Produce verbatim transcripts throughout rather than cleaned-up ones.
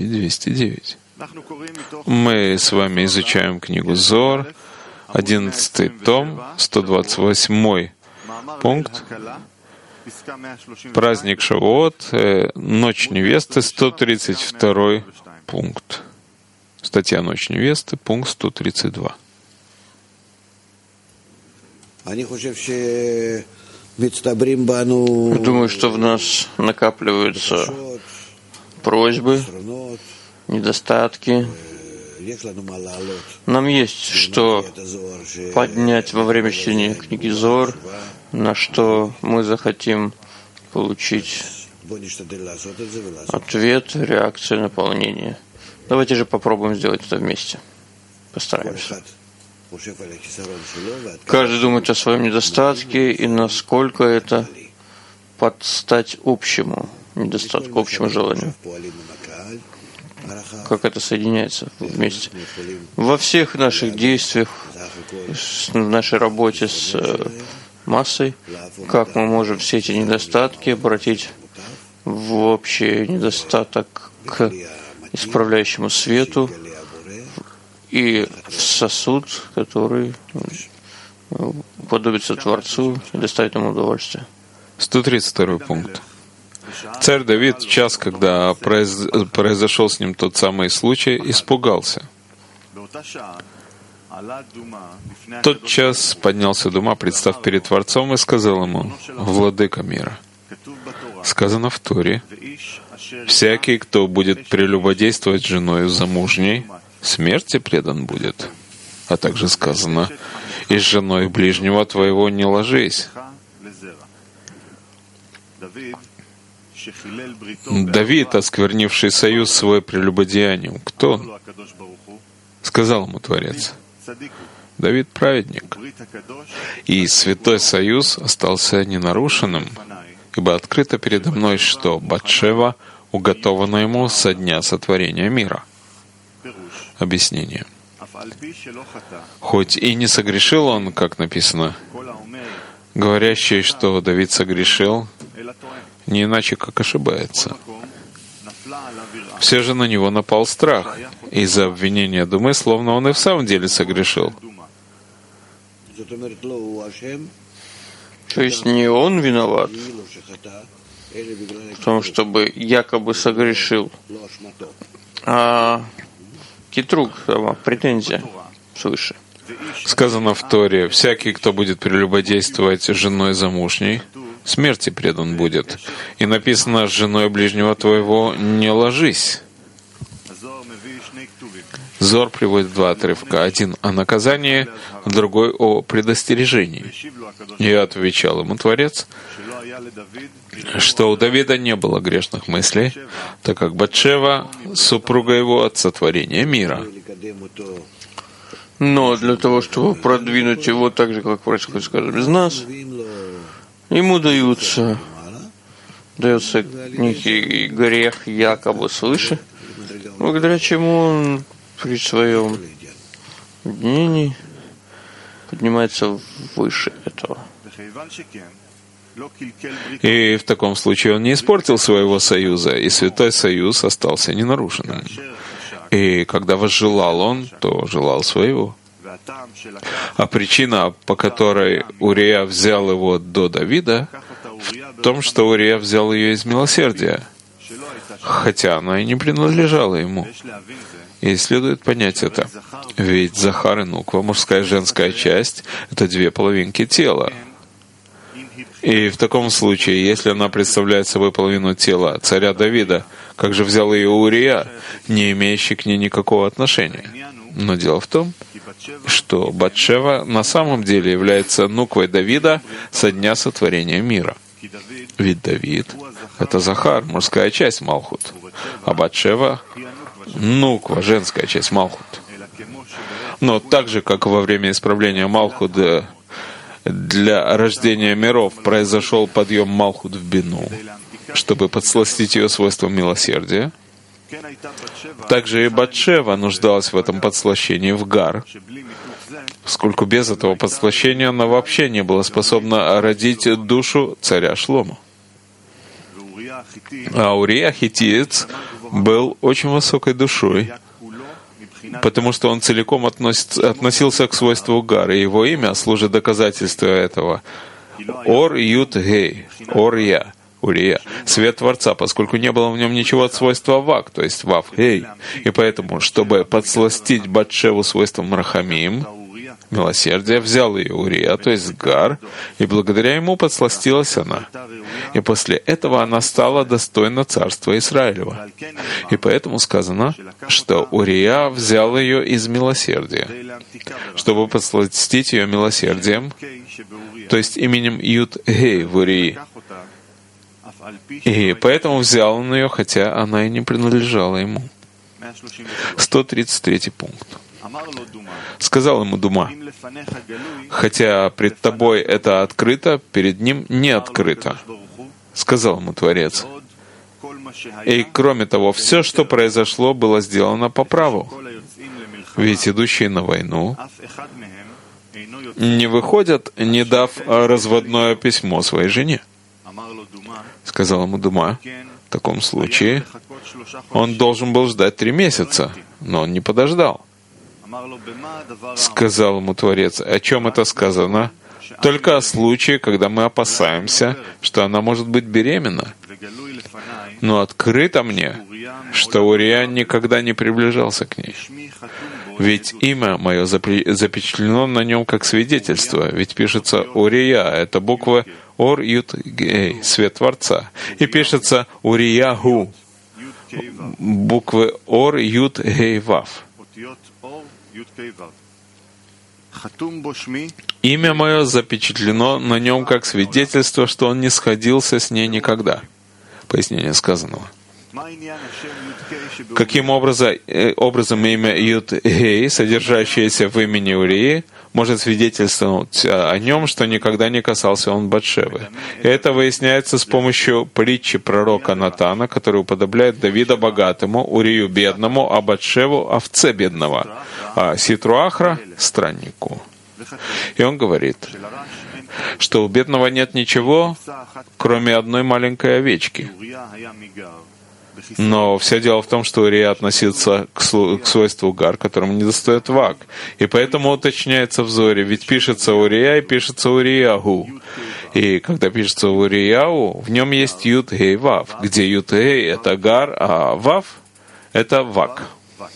девять двести девять. Мы с вами изучаем книгу Зоар, одиннадцатый том, сто двадцать восьмой пункт. Праздник Шавуот, Ночь невесты, сто тридцать второй пункт. Статья «Ночь невесты», пункт сто тридцать два. Думаю, что в нас накапливаются просьбы, недостатки. Нам есть что поднять во время чтения книги Зоар, на что мы захотим получить ответ, реакцию, наполнение. Давайте же попробуем сделать это вместе. Постараемся. Каждый думает о своем недостатке и насколько это подстать общему недостатку, общему желанию. Как это соединяется вместе. Во всех наших действиях, в нашей работе с массой, как мы можем все эти недостатки обратить в общий недостаток к исправляющему свету и в сосуд, который подобится Творцу и доставит ему удовольствие. сто тридцать второй пункт. Царь Давид в час, когда произ... произошел с ним тот самый случай, испугался. В тот час поднялся Дума, представ перед Творцом, и сказал ему: «Владыка мира». Сказано в Торе: «Всякий, кто будет прелюбодействовать с женою замужней, смерти предан будет». А также сказано: «И с женой ближнего твоего не ложись». Давид, осквернивший союз свой прелюбодеянием, кто он? Сказал ему Творец: Давид праведник, и святой союз остался ненарушенным, ибо открыто передо мной, что Батшева уготована ему со дня сотворения мира. Объяснение. Хоть и не согрешил он, как написано, говорящий, что Давид согрешил, не иначе как ошибается. Все же на него напал страх из-за обвинения Думы, словно он и в самом деле согрешил. То есть не он виноват в том, чтобы якобы согрешил, а китрук, претензия свыше. Сказано в Торе: «Всякий, кто будет прелюбодействовать с женой замужней, смерти предан будет». И написано: «С женой ближнего твоего не ложись». Зор приводит два отрывка. Один о наказании, другой о предостережении. И отвечал ему Творец, что у Давида не было грешных мыслей, так как Батшева — супруга его от сотворения мира. Но для того, чтобы продвинуть его так же, как происходит, скажем, из нас, ему даются, дается некий грех якобы свыше, благодаря чему он при своем мнении поднимается выше этого. И в таком случае он не испортил своего союза, и святой союз остался ненарушенным. И когда возжелал он, то желал своего. А причина, по которой Урия взял его до Давида, в том, что Урия взял ее из милосердия, хотя она и не принадлежала ему. И следует понять это. Ведь Захар и Нуква, мужская и женская часть, — это две половинки тела. И в таком случае, если она представляет собой половину тела царя Давида, как же взял ее Урия, не имеющий к ней никакого отношения? Но дело в том, что Батшева на самом деле является Нуквой Давида со дня сотворения мира. Ведь Давид — это Захар, мужская часть Малхут, а Батшева — Нуква, женская часть Малхут. Но так же, как во время исправления Малхут для рождения миров произошел подъем Малхут в Бину, чтобы подсластить ее свойством милосердия, также и Батшева нуждалась в этом подслащении в Гар, поскольку без этого подслащения она вообще не была способна родить душу царя Шломо. А Урия хиттиец был очень высокой душой, потому что он целиком относ, относился к свойству Гар, и его имя служит доказательством этого. Ор Ют Гей, Ория, Урия, свет Творца, поскольку не было в нем ничего от свойства Вак, то есть Вав Гей. И поэтому, чтобы подсластить Батшеву свойством Рахамим, милосердие, взял ее Урия, то есть Гар, и благодаря ему подсластилась она. И после этого она стала достойна царства Израилева. И поэтому сказано, что Урия взял ее из милосердия, чтобы подсластить ее милосердием, то есть именем Ют-Гей в Урии. И поэтому взял он ее, хотя она и не принадлежала ему. сто тридцать третий пункт. Сказал ему Дума, хотя пред тобой это открыто, перед ним не открыто. Сказал ему Творец. И кроме того, все, что произошло, было сделано по праву. Ведь идущие на войну не выходят, не дав разводное письмо своей жене. Сказал ему Дума, в таком случае он должен был ждать три месяца, но он не подождал. Сказал ему Творец, о чем это сказано? Только о случае, когда мы опасаемся, что она может быть беременна. Но открыто мне, что Урия никогда не приближался к ней. Ведь имя мое запечатлено на нем как свидетельство, ведь пишется Урия, это буквы Ор Ют Гей, свет Творца, и пишется Урияху, буквы Ор Ют Гей Вав. Имя мое запечатлено на нем как свидетельство, что он не сходился с ней никогда. Пояснение сказанного. Каким образом, образом имя Ют-Гей, содержащееся в имени Урии, может свидетельствовать о нем, что никогда не касался он Батшевы? И это выясняется с помощью притчи пророка Натана, который уподобляет Давида богатому, Урию бедному, а Батшеву овце бедного, а Ситруахра — страннику. И он говорит, что у бедного нет ничего, кроме одной маленькой овечки. Но все дело в том, что Урия относится к, к свойству Гар, которому недостает Вак. И поэтому уточняется в Зоре, ведь пишется Урия и пишется Урияху. И когда пишется Урияу, в нем есть Ют Гей Вав, где Ют Гей — это Гар, а Вав — это Вак.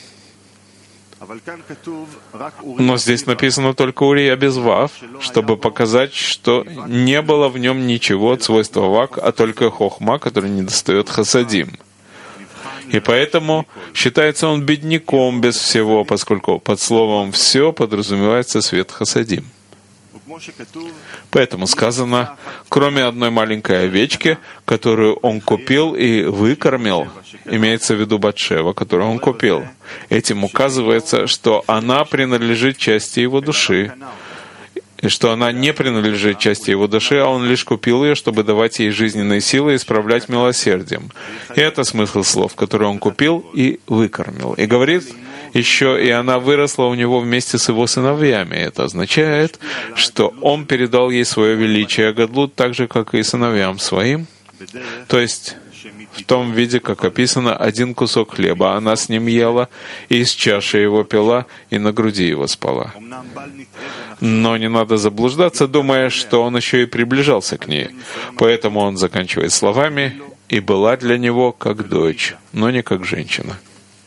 Но здесь написано только Урия без Вав, чтобы показать, что не было в нем ничего от свойства Вак, а только Хохма, который недостает Хасадим. И поэтому считается он бедняком без всего, поскольку под словом «все» подразумевается свет Хасадим. Поэтому сказано, кроме одной маленькой овечки, которую он купил и выкормил, имеется в виду Батшева, которую он купил. Этим указывается, что она принадлежит части его души, и что она не принадлежит части его души, а он лишь купил ее, чтобы давать ей жизненные силы и исправлять милосердием. И это смысл слов, которые он купил и выкормил. И говорит еще, и она выросла у него вместе с его сыновьями. Это означает, что он передал ей свое величие Гадлут так же, как и сыновьям своим. То есть в том виде, как описано, один кусок хлеба она с ним ела, и из чаши его пила, и на груди его спала. Но не надо заблуждаться, думая, что он еще и приближался к ней. Поэтому он заканчивает словами «и была для него как дочь, но не как женщина».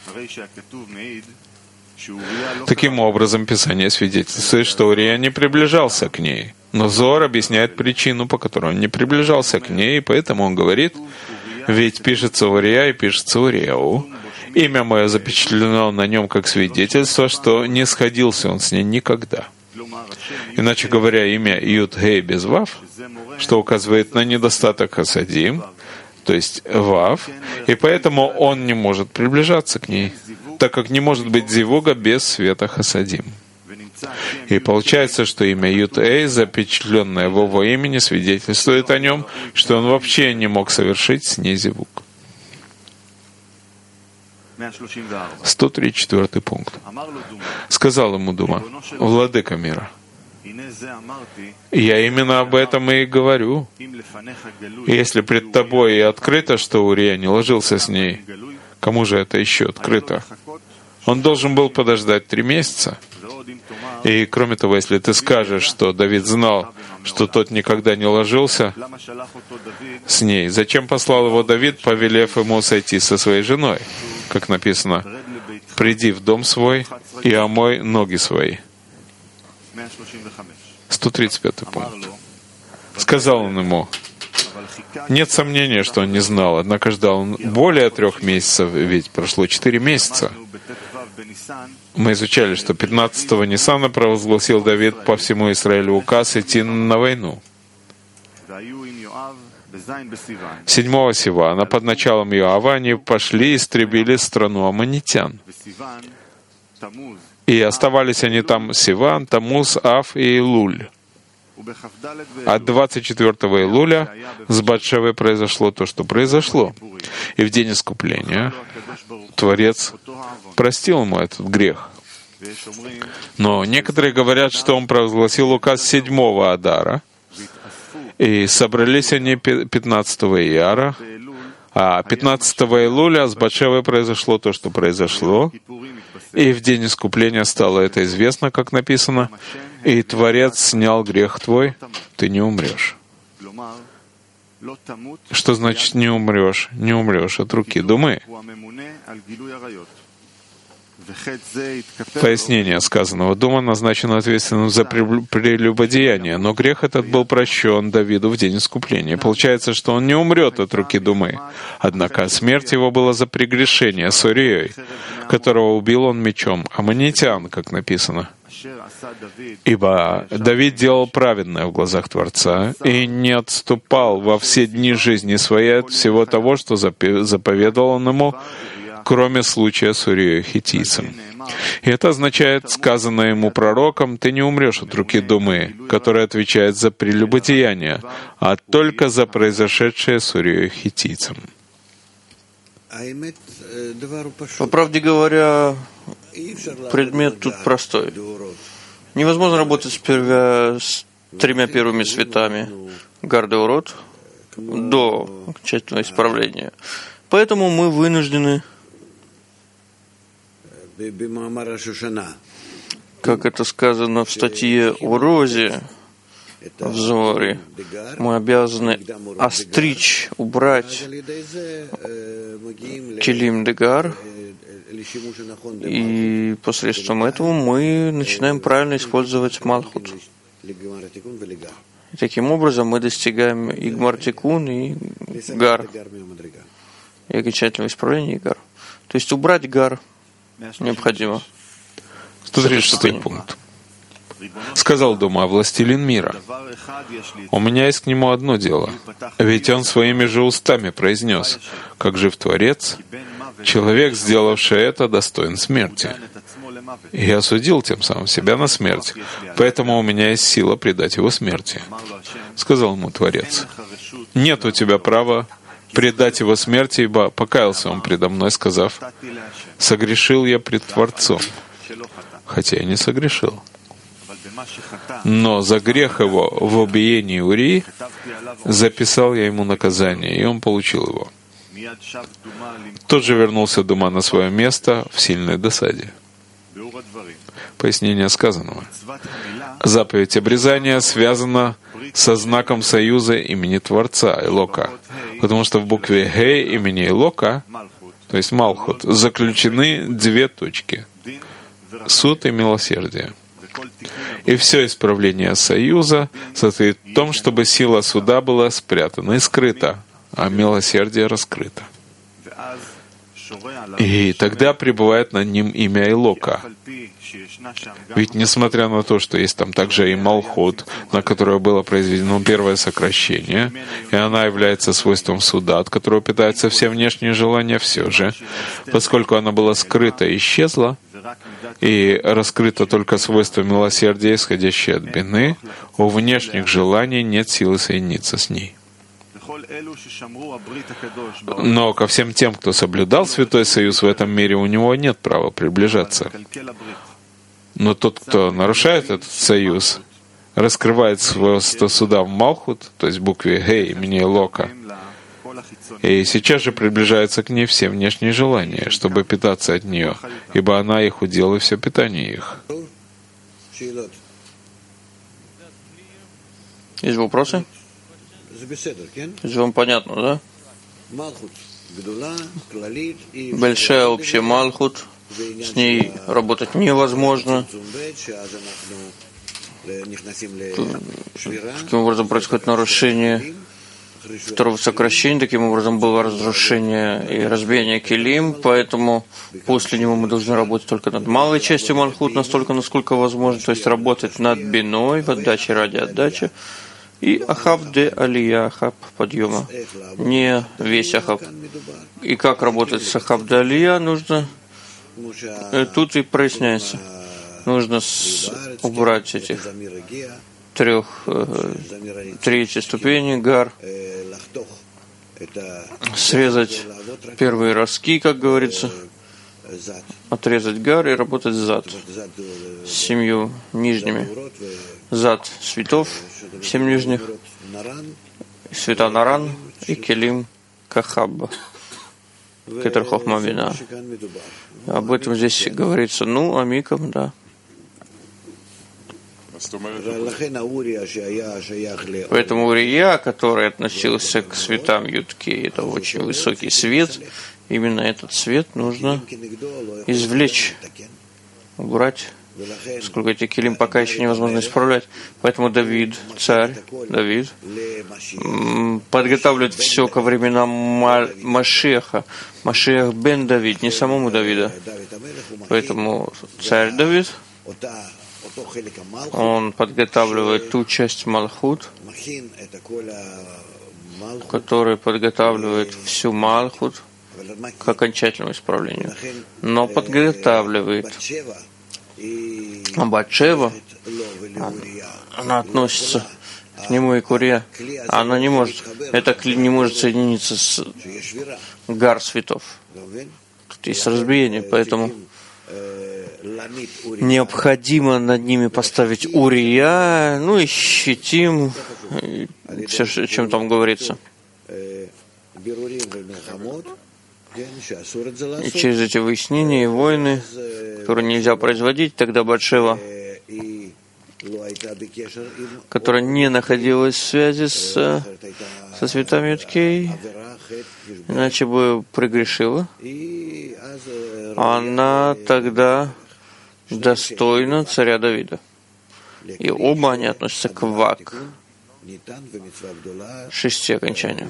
Таким образом, Писание свидетельствует, что Урия не приближался к ней. Но Зор объясняет причину, по которой он не приближался к ней, и поэтому он говорит, ведь пишется Урия и пишется Урияу. Имя мое запечатлено на нем как свидетельство, что не сходился он с ней никогда. Иначе говоря, имя Ют-Гей без Вав, что указывает на недостаток Хасадим, то есть Вав, и поэтому он не может приближаться к ней, так как не может быть зивуга без света Хасадим. И получается, что имя Ют-Эй, запечатленное в его имени, свидетельствует о нем, что он вообще не мог совершить с ней зивуг. сто тридцать четвёртый пункт. Сказал ему Дума, «Владыка мира, Я именно об этом и говорю. Если пред тобой и открыто, что Урия не ложился с ней, кому же это еще открыто? Он должен был подождать три месяца. И кроме того, если ты скажешь, что Давид знал, что тот никогда не ложился с ней, зачем послал его Давид, повелев ему сойти со своей женой? Как написано, «Приди в дом свой и омой ноги свои». сто тридцать пятый пункт. Сказал он ему, нет сомнения, что он не знал, однако ждал он более трех месяцев, ведь прошло четыре месяца. Мы изучали, что пятнадцатого Ниссана провозгласил Давид по всему Израилю указ идти на войну. седьмого Сивана под началом Иоава они пошли и истребили страну аммонитян. И оставались они там Сиван, Тамуз, Ав и Илуль. От двадцать четвёртого Илуля с Батшевой произошло то, что произошло. И в день искупления Творец простил ему этот грех. Но некоторые говорят, что он провозгласил указ седьмого Адара, и собрались они пятнадцатого Ияра, а пятнадцатого Илуля с Батшевой произошло то, что произошло, и в день искупления стало это известно, как написано, и Творец снял грех твой, ты не умрешь. Что значит не умрешь? Не умрешь от руки Думы. Пояснение сказанного. Дума назначена ответственным за прелюбодеяние, но грех этот был прощен Давиду в день искупления. Получается, что он не умрет от руки Думы. Однако смерть его была за прегрешение с Урией, которого убил он мечом аммонитян, как написано. Ибо Давид делал праведное в глазах Творца и не отступал во все дни жизни своей от всего того, что заповедал он ему, кроме случая с Урией хиттийцем. И это означает, сказанное ему пророком, «Ты не умрешь от руки Думы», который отвечает за прелюбодеяние, а только за произошедшее с Урией хиттийцем. По правде говоря, предмет тут простой. Невозможно работать с, первя, с тремя первыми светами Гар Деорот до окончательного исправления. Поэтому мы вынуждены, как это сказано в статье о Розе в Зоре, мы обязаны остричь, убрать Келим Дегар, и посредством этого мы начинаем правильно использовать Малхут. И таким образом мы достигаем и Гмар-Тикун, и Гар, и окончательного исправления, и Гар. То есть убрать Гар необходимо. сто тридцать шестой пункт. Сказал Дума, властелин мира, у меня есть к нему одно дело, ведь он своими же устами произнес, как жив Творец, человек, сделавший это, достоин смерти. И я осудил тем самым себя на смерть, поэтому у меня есть сила предать его смерти. Сказал ему Творец, нет у тебя права предать его смерти, ибо покаялся он предо мной, сказав, согрешил я пред Творцом, хотя я не согрешил. Но за грех его в убиении Урии записал я ему наказание, и он получил его. Тот же вернулся Дума на свое место в сильной досаде. Пояснение сказанного. Заповедь обрезания связана со знаком союза имени Творца, Элока, потому что в букве Гей имени Элока, то есть Малхут, заключены две точки — суд и милосердие. И все исправление союза состоит в том, чтобы сила суда была спрятана и скрыта, а милосердие раскрыто. И тогда пребывает над ним имя Элока. Ведь несмотря на то, что есть там также и Малхут, на которое было произведено первое сокращение, и она является свойством суда, от которого питаются все внешние желания, все же, поскольку она была скрыта и исчезла, и раскрыто только свойство милосердия, исходящее от бины, у внешних желаний нет силы соединиться с ней. Но ко всем тем, кто соблюдал Святой Союз в этом мире, у него нет права приближаться. Но тот, кто нарушает этот союз, раскрывает свойство суда в Малхут, то есть букве Гей, имени Лока, и сейчас же приближаются к ней все внешние желания, чтобы питаться от нее, ибо она их удел и все питание их. Есть вопросы? Есть вам понятно, да? Большая общая Малхут, с ней работать невозможно. Таким образом происходит нарушение второго сокращения, таким образом было разрушение и разбиение килим, поэтому после него мы должны работать только над малой частью Малхут, настолько, насколько возможно, то есть работать над биной, в отдаче ради отдачи, и ахаб де алия, ахаб подъема, не весь ахаб. И как работать с ахаб де алия, нужно, тут и проясняется, нужно с, убрать этих трех, э, третьей ступени, гар, срезать первые ростки, как говорится, отрезать гар и работать зад с семью нижними. Зад светов, семь нижних, света наран и келим кахабба, кетер хохма бина. Об этом здесь говорится, ну, амикам, да. Поэтому Урия, который относился к светам Ютки, это очень высокий свет, именно этот свет нужно извлечь, убрать, поскольку эти килим пока еще невозможно исправлять. Поэтому Давид, царь Давид, подготавливает все ко временам Машеха, Машех бен Давид, не самому Давида. Поэтому царь Давид, он подготавливает ту часть Малхут, которая подготавливает всю Малхут к окончательному исправлению, но подготавливает. А Батшева, она относится к нему и к Урия. Она не может, это не может соединиться с гар светов. Тут есть разбиение, поэтому необходимо над ними поставить Урия, ну и щитим, все, о чем там говорится. И через эти выяснения и войны, которые нельзя производить, тогда Батшева, которая не находилась в связи с, со светами Юткей, иначе бы прегрешила, она тогда достойна царя Давида. И оба они относятся к вак, шести окончаниям.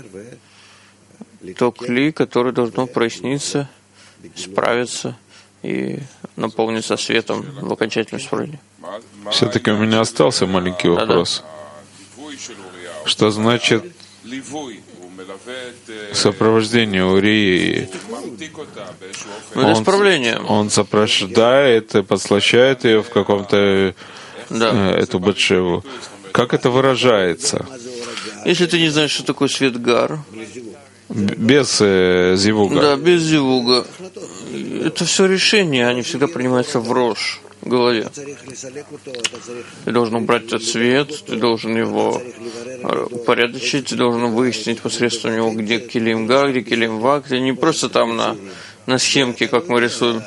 То кли, которое должно проясниться, исправиться и наполниться светом в окончательном исправлении. Все-таки у меня остался маленький вопрос. Что значит сопровождение Урии? Это исправление. Он сопровождает, подслащает ее в каком-то, да. эту Батшеву. Как это выражается? Если ты не знаешь, что такое свет гар, без э, зивуга. Да, без зивуга. Это все решения, они всегда принимаются в рош, в голове. Ты должен убрать этот цвет, ты должен его упорядочить, ты должен выяснить посредством него, где килим гар, где килим вак. Ты не просто там на, на схемке, как мы рисуем.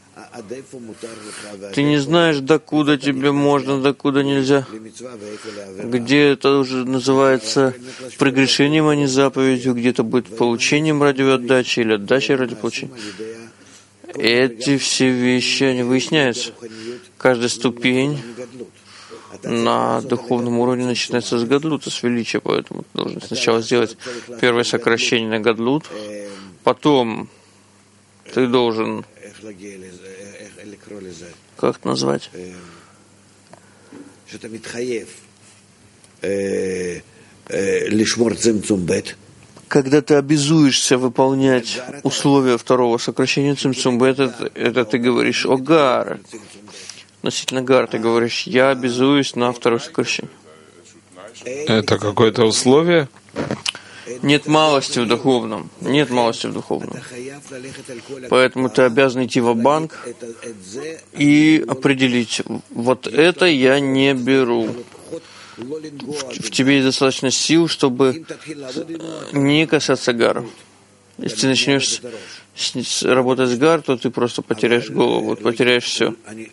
Ты не знаешь, докуда тебе можно, докуда нельзя. Где это уже называется прегрешением, а не заповедью, где-то будет получением ради отдачи или отдачей ради получения. Эти все вещи, они выясняются. Каждая ступень на духовном уровне начинается с гадлута, с величия, поэтому ты должен сначала сделать первое сокращение на гадлут, потом ты должен, как это назвать? Когда ты обязуешься выполнять условия второго сокращения цимцум бет, это, это ты говоришь о гар. Относительно гар ты говоришь, я обязуюсь на второе сокращение. Это какое-то условие? Нет малости в духовном. Нет малости в духовном. Поэтому ты обязан идти в банк и определить, вот это я не беру. в тебе есть достаточно сил, чтобы не касаться гар. Если ты начнешь работать с гар, то ты просто потеряешь голову, вот потеряешь все.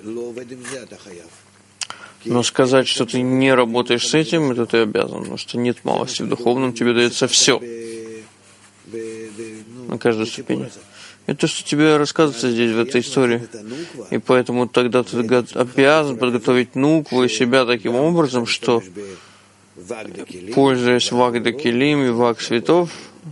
Но сказать, что ты не работаешь с этим, это ты обязан, потому что нет малости. В духовном тебе дается все на каждой ступени. Это то, что тебе рассказывается здесь, в этой истории. И поэтому тогда ты обязан подготовить нукву и себя таким образом, что, пользуясь вак де келим и вак светов,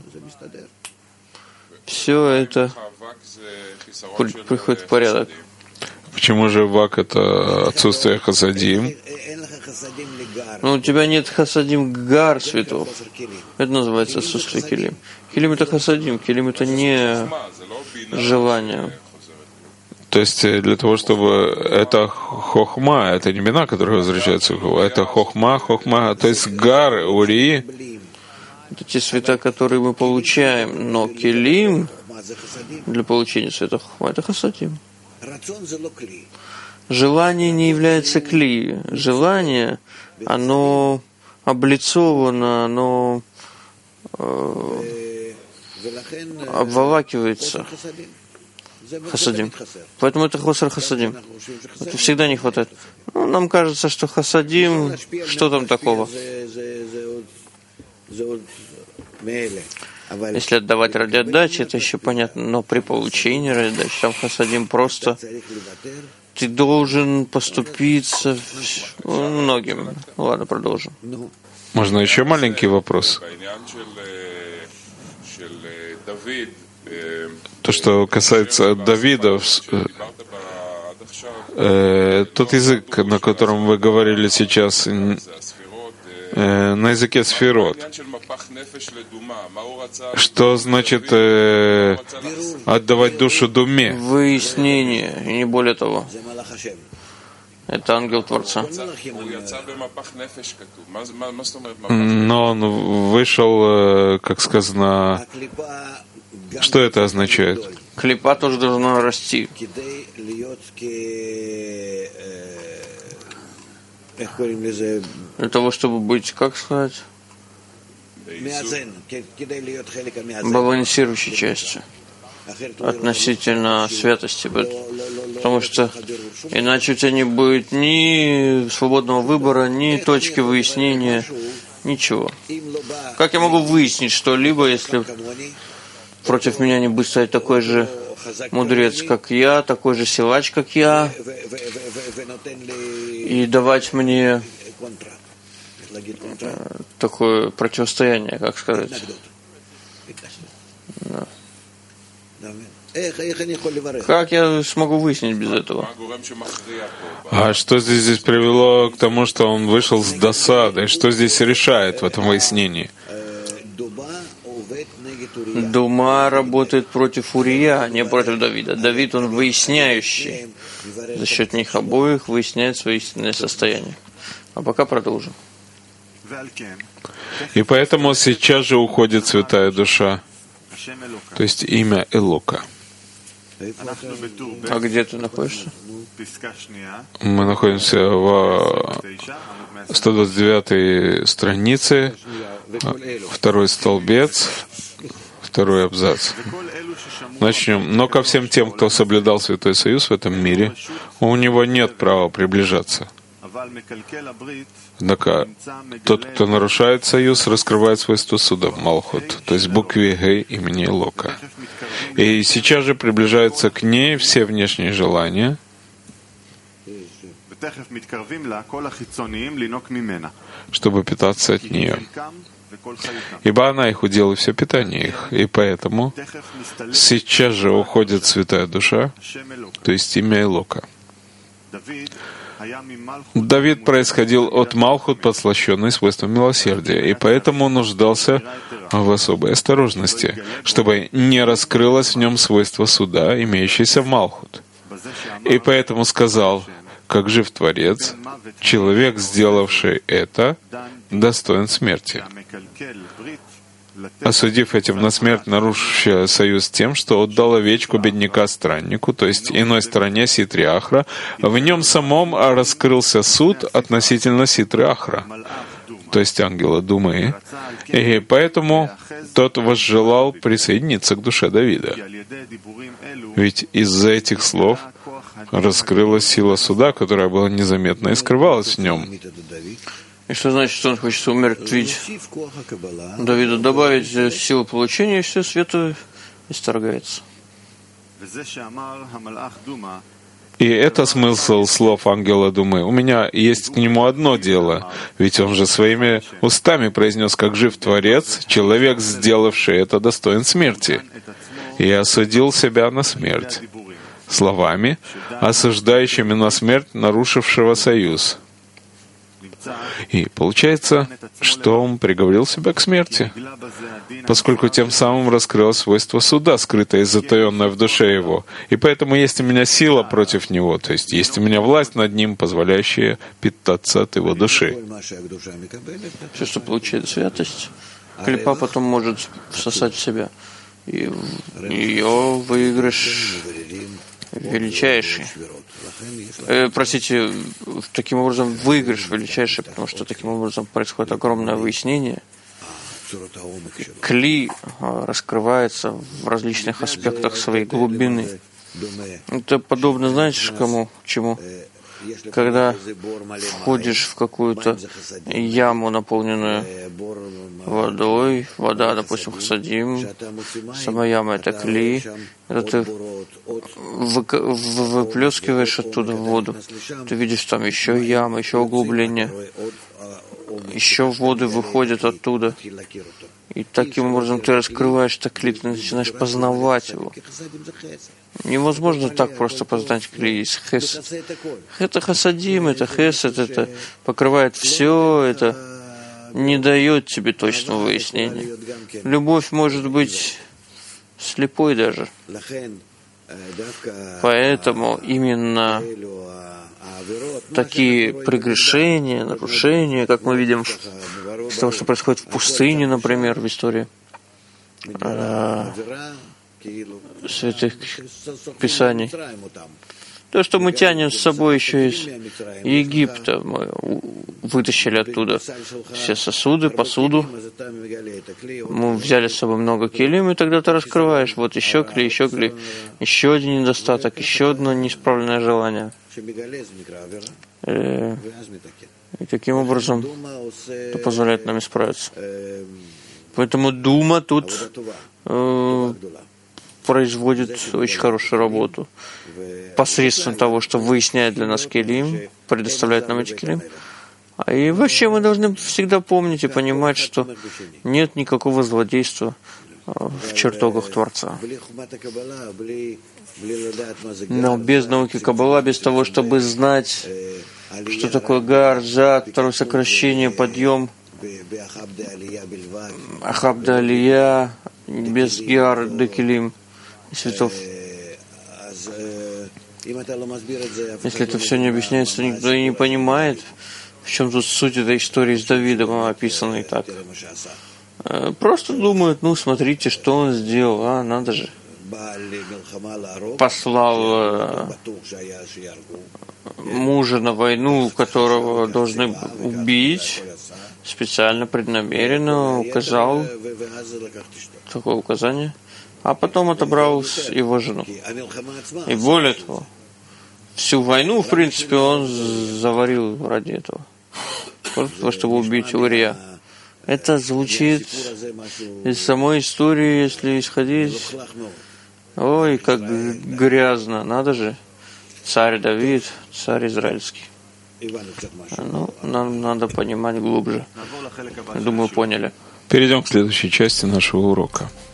все это приходит в порядок. Почему же вак — это отсутствие хасадим? Но у тебя нет хасадим гар светов. Это называется отсутствие келим. Келим — это хасадим, келим — это не желание. То есть для того, чтобы это хохма, это не бина, которая возвращается к это хохма, хохма, то есть гар, ури. Это те света, которые мы получаем, но келим для получения света хохма — это хасадим. Желание не является кли. Желание, оно облицовано, оно э, обволакивается хасадим. Поэтому это хосар хасадим. Это всегда не хватает. Ну, нам кажется, что хасадим, что там такого? Если отдавать ради отдачи, это еще понятно, но при получении ради отдачи, там хасадим просто ты должен поступиться многим. Ладно, продолжим. Можно еще маленький вопрос? То, что касается Давида, э, тот язык, на котором вы говорили сейчас, на языке сферот. Что значит э, отдавать душу думе? Выяснение, и не более того. Это ангел Творца. Но он вышел, как сказано, что это означает? Клипа тоже должна расти. Для того, чтобы быть, как сказать, балансирующей частью относительно святости. Потому что иначе у тебя не будет ни свободного выбора, ни точки выяснения, ничего. Как я могу выяснить что-либо, если против меня не будет стоять такой же мудрец, как я, такой же силач, как я, и давать мне такое противостояние, как сказать. Да. Как я смогу выяснить без этого? А что здесь, здесь привело к тому, что он вышел с досадой? Что здесь решает в этом выяснении? Дума работает против Урия, не против Давида. Давид, он выясняющий. За счет них обоих выясняет свое истинное состояние. А пока продолжим. И поэтому сейчас же уходит святая душа, то есть имя Элока. А где ты находишься? Мы находимся в сто двадцать девятой странице, второй столбец, второй абзац. Начнем. Но ко всем тем, кто соблюдал Святой Союз в этом мире, у него нет права приближаться. Однако тот, кто нарушает союз, раскрывает свойство суда Малхут, то есть букве Г имени Лока. И сейчас же приближаются к ней все внешние желания, чтобы питаться от нее. Ибо она их удел и все питание их. И поэтому сейчас же уходит святая душа, то есть имя Элока. Давид происходил от Малхут, подслащенный свойством милосердия, и поэтому он нуждался в особой осторожности, чтобы не раскрылось в нем свойство суда, имеющееся в Малхут. И поэтому сказал: как жив Творец, человек, сделавший это, достоин смерти. осудив этим на смерть нарушившее союз тем, что отдал овечку бедняка страннику, то есть иной стороне Ситры Ахра, в нем самом раскрылся суд относительно Ситры Ахра, то есть ангела Думы, и поэтому тот возжелал присоединиться к душе Давида. Ведь из-за этих слов раскрылась сила суда, которая была незаметна и скрывалась в нем. И что значит, что он хочет умертвить Давида, добавить силу получения, и все света исторгается. И это смысл слов ангела Думы. У меня есть к нему одно дело, ведь он же своими устами произнес, как жив Творец, человек, сделавший это, достоин смерти, и осудил себя на смерть, словами, осуждающими на смерть нарушившего союз. И получается, что он приговорил себя к смерти, поскольку тем самым раскрыл свойство суда, скрытое и затаенное в душе его. И поэтому есть у меня сила против него, то есть есть у меня власть над ним, позволяющая питаться от его души. Все, что получает святость, клипа потом может всосать в себя. И ее выигрыш величайший. Э, простите, таким образом выигрыш величайший, потому что таким образом происходит огромное выяснение. Кли раскрывается в различных аспектах своей глубины. Это подобно, знаете, кому, чему? Когда входишь в какую-то яму, наполненную водой, вода, допустим, хасадим, сама яма — это кли, когда ты выплескиваешь оттуда воду, ты видишь там еще ямы, еще углубления, еще воды выходят оттуда. И таким образом ты раскрываешь так кли, ты начинаешь познавать его. Невозможно так просто познать кли из хесед. Это хасадим, это хесед, это покрывает все, это не дает тебе точного выяснения. Любовь может быть слепой даже. Поэтому именно такие прегрешения, нарушения, как мы видим из того, что происходит в пустыне, например, в истории святых Писаний. То, что мы тянем с собой еще из Египта, мы вытащили оттуда все сосуды, посуду, мы взяли с собой много келим, и тогда ты раскрываешь, вот еще кли, еще кли, еще один недостаток, еще одно неисправленное желание. И таким образом это позволяет нам исправиться. Поэтому дума тут э, производит очень хорошую работу посредством того, что выясняет для нас келим, предоставляет нам эти келим. И вообще мы должны всегда помнить и понимать, что нет никакого злодейства в чертогах Творца. Но без науки Каббала, без того, чтобы знать, что такое гар, джат, второе сокращение, подъем, ахаб да алия, без гиар да келим, цветов. Если это все не объясняется, то никто и не понимает, в чем тут суть этой истории с Давидом, описанной так. Просто думают, ну, смотрите, что он сделал, а, надо же. Послал мужа на войну, которого должны убить, специально, преднамеренно указал такое указание, а потом отобрал его жену. И более того, всю войну, в принципе, он заварил ради этого, просто того, чтобы убить Урия. Это звучит из самой истории, если исходить. Ой, как грязно, надо же. Царь Давид, царь израильский. Ну, нам надо понимать глубже. Думаю, поняли. Перейдем к следующей части нашего урока.